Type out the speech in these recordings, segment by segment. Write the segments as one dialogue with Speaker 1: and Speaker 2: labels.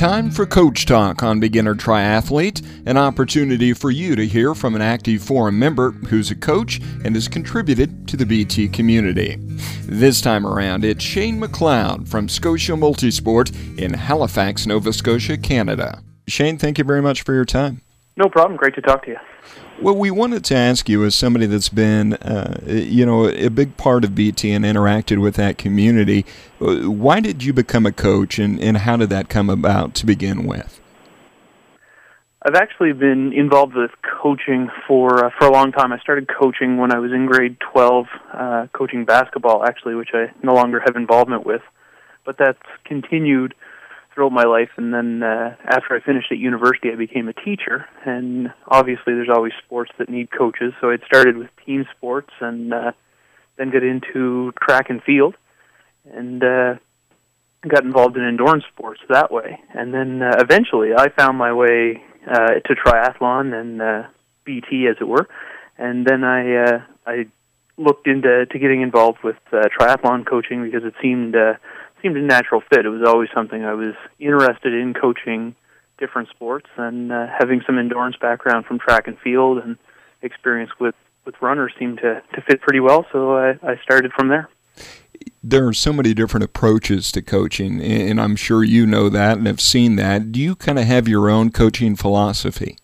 Speaker 1: Time for Coach Talk on Beginner Triathlete, an opportunity for you to hear from an Active Forum member who's a coach and has contributed to the BT community. This time around, it's Shane McLeod from Scotia Multisport in Halifax, Nova Scotia, Canada. Shane, thank you very much for your time.
Speaker 2: No problem. Great to talk to you.
Speaker 1: Well, we wanted to ask you, as somebody that's been, a big part of BT and interacted with that community, why did you become a coach, and how did that come about to begin with?
Speaker 2: I've actually been involved with coaching for a long time. I started coaching when I was in grade 12, coaching basketball, actually, which I no longer have involvement with. But that's continued throughout my life, and then after I finished at university, I became a teacher, and obviously there's always sports that need coaches, so I started with team sports and then got into track and field, and got involved in endurance sports that way. And then eventually I found my way to triathlon and BT, as it were, and then I looked into getting involved with triathlon coaching because it seemed a natural fit. It was always something I was interested in, coaching different sports, and having some endurance background from track and field and experience with runners seemed to fit pretty well, so I started from there.
Speaker 1: There are so many different approaches to coaching, and I'm sure you know that and have seen that. Do you kind of have your own coaching philosophy?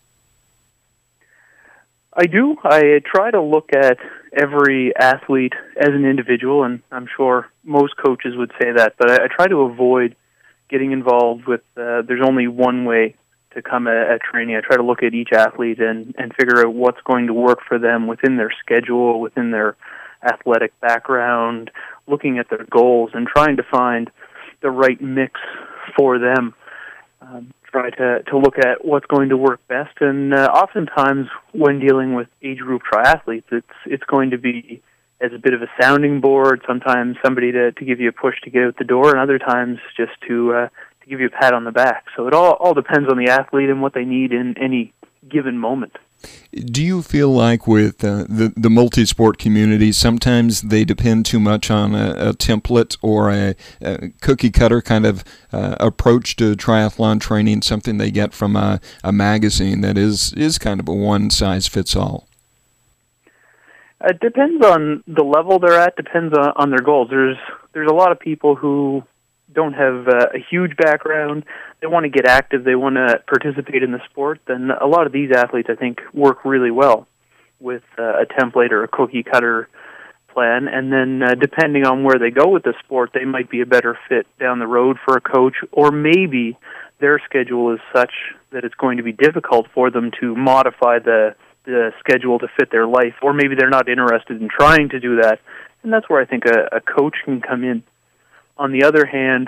Speaker 2: I do. I try to look at every athlete as an individual, and I'm sure most coaches would say that, but I try to avoid getting involved with, there's only one way to come at training. I try to look at each athlete and figure out what's going to work for them within their schedule, within their athletic background, looking at their goals and trying to find the right mix for them. Try to look at what's going to work best, and oftentimes when dealing with age group triathletes, it's going to be as a bit of a sounding board, sometimes somebody to give you a push to get out the door, and other times just to give you a pat on the back. So it all depends on the athlete and what they need in any given moment.
Speaker 1: Do you feel like with the multi-sport community, sometimes they depend too much on a template or a cookie-cutter kind of approach to triathlon training, something they get from a magazine that is kind of a one-size-fits-all?
Speaker 2: It depends on the level they're at, depends on their goals. There's a lot of people who don't have a huge background, they want to get active, they want to participate in the sport, then a lot of these athletes, I think, work really well with a template or a cookie-cutter plan, and then depending on where they go with the sport, they might be a better fit down the road for a coach, or maybe their schedule is such that it's going to be difficult for them to modify the schedule to fit their life, or maybe they're not interested in trying to do that, and that's where I think a coach can come in. On the other hand,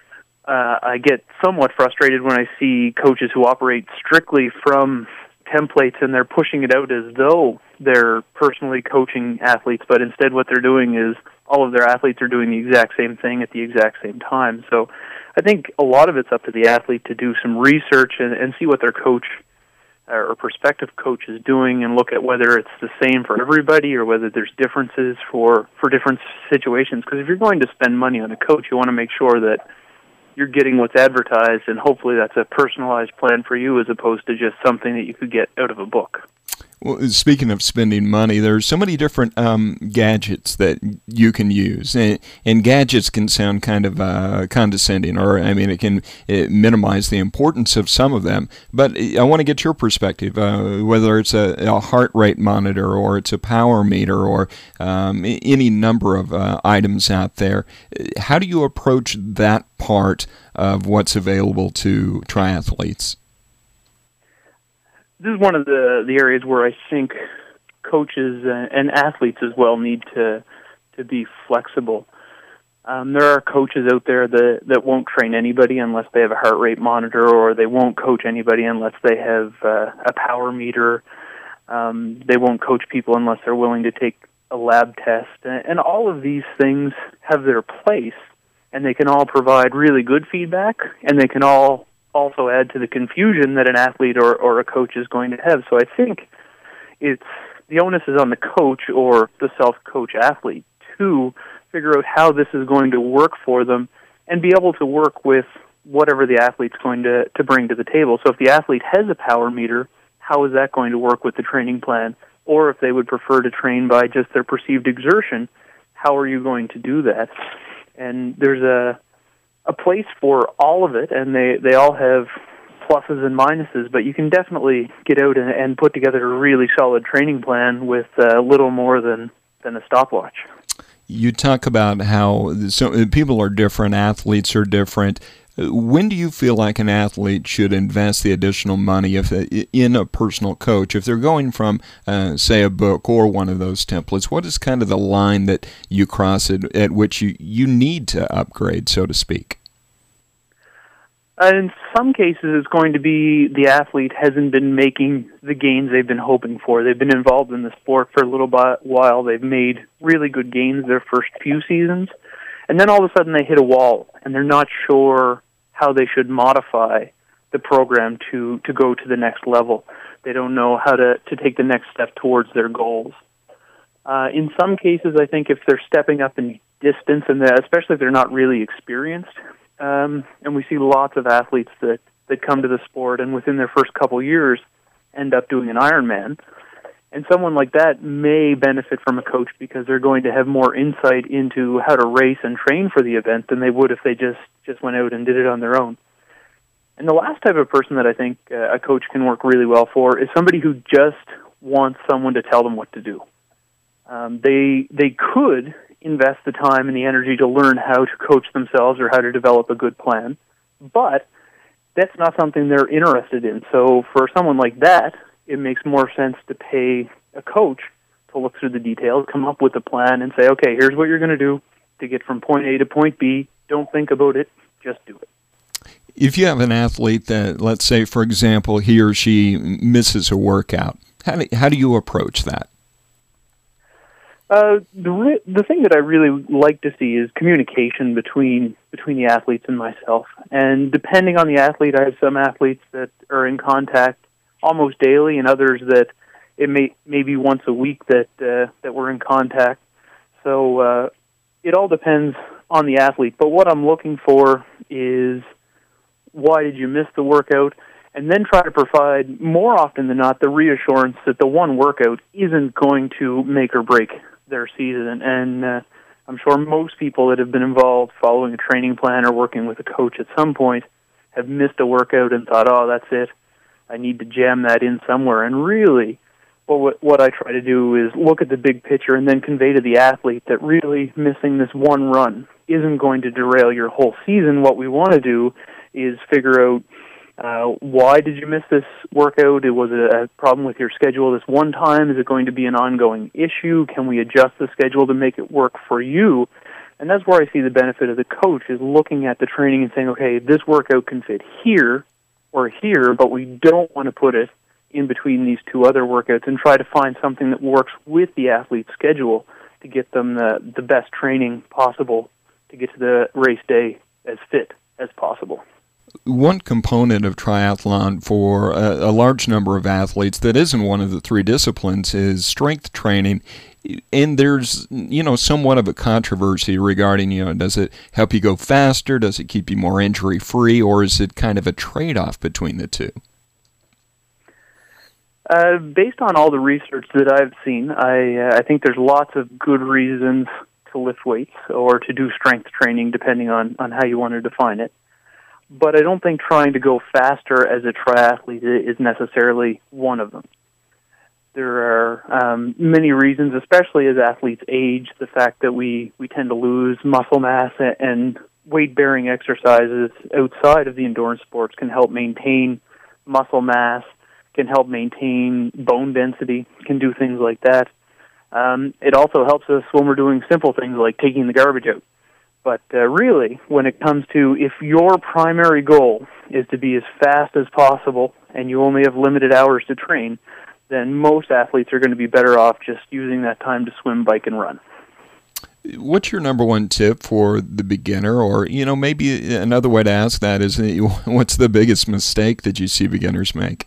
Speaker 2: I get somewhat frustrated when I see coaches who operate strictly from templates and they're pushing it out as though they're personally coaching athletes, but instead what they're doing is all of their athletes are doing the exact same thing at the exact same time. So I think a lot of it's up to the athlete to do some research and see what their coach or prospective coach is doing and look at whether it's the same for everybody or whether there's differences for different situations. Because if you're going to spend money on a coach, you want to make sure that you're getting what's advertised, and hopefully that's a personalized plan for you as opposed to just something that you could get out of a book.
Speaker 1: Well, speaking of spending money, there's so many different gadgets that you can use, and gadgets can sound kind of condescending, or I mean, it can minimize the importance of some of them. But I want to get your perspective, whether it's a heart rate monitor or it's a power meter or any number of items out there. How do you approach that part of what's available to triathletes?
Speaker 2: This is one of the areas where I think coaches and athletes as well need to be flexible. There are coaches out there that won't train anybody unless they have a heart rate monitor, or they won't coach anybody unless they have a power meter. They won't coach people unless they're willing to take a lab test. And all of these things have their place, and they can all provide really good feedback, and they can all also add to the confusion that an athlete or a coach is going to have. So I think the onus is on the coach or the self-coach athlete to figure out how this is going to work for them and be able to work with whatever the athlete's going to bring to the table. So if the athlete has a power meter, how is that going to work with the training plan? Or if they would prefer to train by just their perceived exertion, how are you going to do that? And there's a place for all of it, and they all have pluses and minuses, but you can definitely get out and put together a really solid training plan with little more than a stopwatch.
Speaker 1: You talk about how people are different, athletes are different. When do you feel like an athlete should invest the additional money in a personal coach? If they're going from, say, a book or one of those templates, what is kind of the line that you cross at which you need to upgrade, so to speak?
Speaker 2: In some cases, it's going to be the athlete hasn't been making the gains they've been hoping for. They've been involved in the sport for a little while. They've made really good gains their first few seasons. And then all of a sudden they hit a wall, and they're not sure how they should modify the program to go to the next level. They don't know how to take the next step towards their goals. In some cases, I think if they're stepping up in distance, and especially if they're not really experienced, and we see lots of athletes that come to the sport and within their first couple years end up doing an Ironman. And someone like that may benefit from a coach because they're going to have more insight into how to race and train for the event than they would if they just went out and did it on their own. And the last type of person that I think a coach can work really well for is somebody who just wants someone to tell them what to do. They could invest the time and the energy to learn how to coach themselves or how to develop a good plan, but that's not something they're interested in. So for someone like that, it makes more sense to pay a coach to look through the details, come up with a plan, and say, okay, here's what you're going to do to get from point A to point B. Don't think about it, just do it.
Speaker 1: If you have an athlete that, let's say, for example, he or she misses a workout, how do you approach that?
Speaker 2: The thing that I really like to see is communication between the athletes and myself. And depending on the athlete, I have some athletes that are in contact almost daily, and others that it may be once a week that we're in contact. So it all depends on the athlete. But what I'm looking for is, why did you miss the workout? And then try to provide, more often than not, the reassurance that the one workout isn't going to make or break their season. And I'm sure most people that have been involved following a training plan or working with a coach at some point have missed a workout and thought, oh, that's it. I need to jam that in somewhere. And really, what I try to do is look at the big picture and then convey to the athlete that really missing this one run isn't going to derail your whole season. What we want to do is figure out, why did you miss this workout? Was it a problem with your schedule this one time? Is it going to be an ongoing issue? Can we adjust the schedule to make it work for you? And that's where I see the benefit of the coach, is looking at the training and saying, okay, this workout can fit here or here, but we don't want to put it in between these two other workouts, and try to find something that works with the athlete's schedule to get them the best training possible to get to the race day as fit as possible.
Speaker 1: One component of triathlon for a large number of athletes that isn't one of the three disciplines is strength training. And there's, somewhat of a controversy regarding, does it help you go faster? Does it keep you more injury-free? Or is it kind of a trade-off between the two?
Speaker 2: Based on all the research that I've seen, I think there's lots of good reasons to lift weights or to do strength training, depending on how you want to define it. But I don't think trying to go faster as a triathlete is necessarily one of them. There are many reasons, especially as athletes age, the fact that we tend to lose muscle mass, and weight-bearing exercises outside of the endurance sports can help maintain muscle mass, can help maintain bone density, can do things like that. It also helps us when we're doing simple things like taking the garbage out. But really, when it comes to, if your primary goal is to be as fast as possible and you only have limited hours to train, then most athletes are going to be better off just using that time to swim, bike, and run.
Speaker 1: What's your number one tip for the beginner? Or, maybe another way to ask that is, what's the biggest mistake that you see beginners make?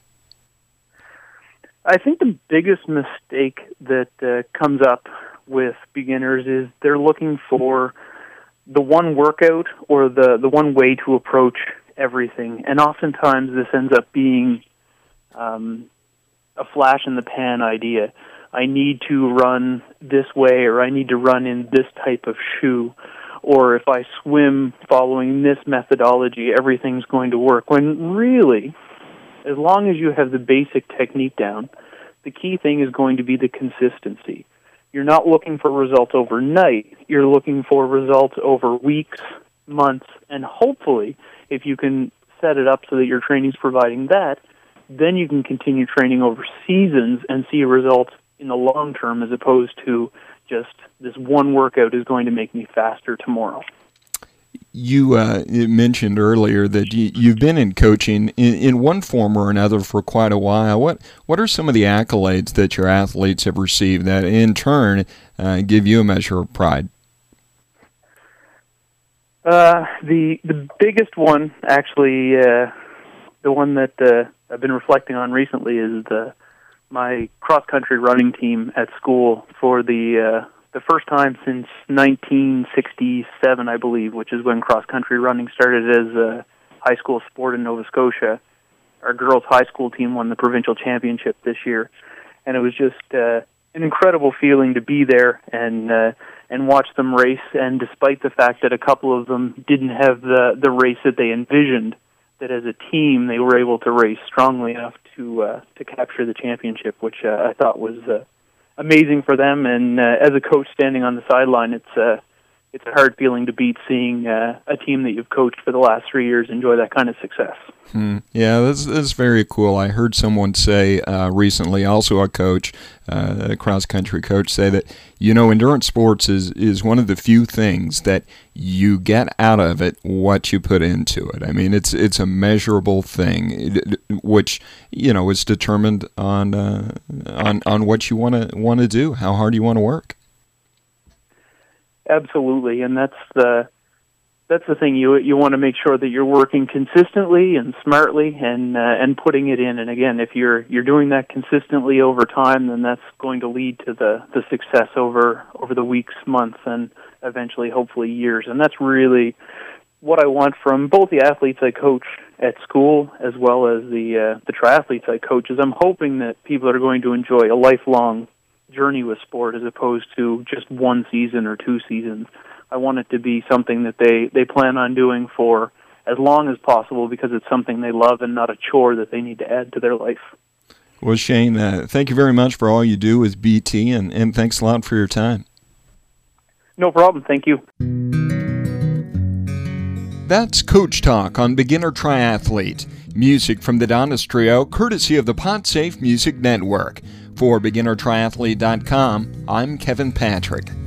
Speaker 2: I think the biggest mistake that comes up with beginners is they're looking for the one workout or the one way to approach everything. And oftentimes this ends up being a flash-in-the-pan idea. I need to run this way, or I need to run in this type of shoe, or if I swim following this methodology, everything's going to work. When really, as long as you have the basic technique down, the key thing is going to be the consistency. You're not looking for results overnight. You're looking for results over weeks, months, and hopefully, if you can set it up so that your training's providing that, then you can continue training over seasons and see results in the long term, as opposed to just this one workout is going to make me faster tomorrow.
Speaker 1: You mentioned earlier that you've been in coaching in one form or another for quite a while. What are some of the accolades that your athletes have received that in turn give you a measure of pride?
Speaker 2: The biggest one, actually, the one that I've been reflecting on recently is my cross-country running team at school for the first time since 1967, I believe, which is when cross-country running started as a high school sport in Nova Scotia. Our girls' high school team won the provincial championship this year, and it was just an incredible feeling to be there and watch them race. And despite the fact that a couple of them didn't have the race that they envisioned, that as a team they were able to race strongly enough to capture the championship, which I thought was amazing for them. And as a coach standing on the sideline, it's a hard feeling to beat, seeing a team that you've coached for the last 3 years enjoy that kind of success.
Speaker 1: Yeah, that's very cool. I heard someone say recently, also a coach, a cross-country coach, say that, endurance sports is one of the few things that you get out of it what you put into it. I mean, it's a measurable thing, which, is determined on what you want to do, how hard you want to work.
Speaker 2: Absolutely, and that's the thing. You want to make sure that you're working consistently and smartly and putting it in. And again, if you're doing that consistently over time, then that's going to lead to the success over the weeks, months, and eventually, hopefully, years. And that's really what I want from both the athletes I coach at school as well as the triathletes I coach. Is I'm hoping that people are going to enjoy a lifelong journey with sport as opposed to just one season or 2 seasons. I want it to be something that they plan on doing for as long as possible because it's something they love and not a chore that they need to add to their life.
Speaker 1: Well, Shane, thank you very much for all you do with BT, and thanks a lot for your time.
Speaker 2: No problem. Thank you.
Speaker 1: That's Coach Talk on Beginner Triathlete. Music from the Donis Trio, courtesy of the PodSafe Music Network. For BeginnerTriathlete.com, I'm Kevin Patrick.